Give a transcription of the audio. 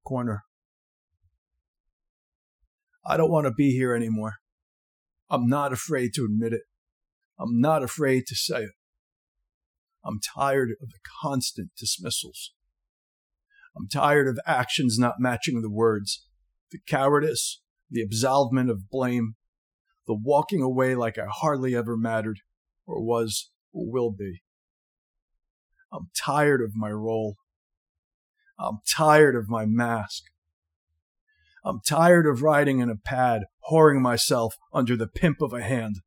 corner. I don't want to be here anymore. I'm not afraid to admit it. I'm not afraid to say it. I'm tired of the constant dismissals. I'm tired of actions not matching the words, the cowardice, the absolvement of blame, the walking away like I hardly ever mattered, or was, or will be. I'm tired of my role. I'm tired of my mask. I'm tired of riding in a pad, whoring myself under the pimp of a hand.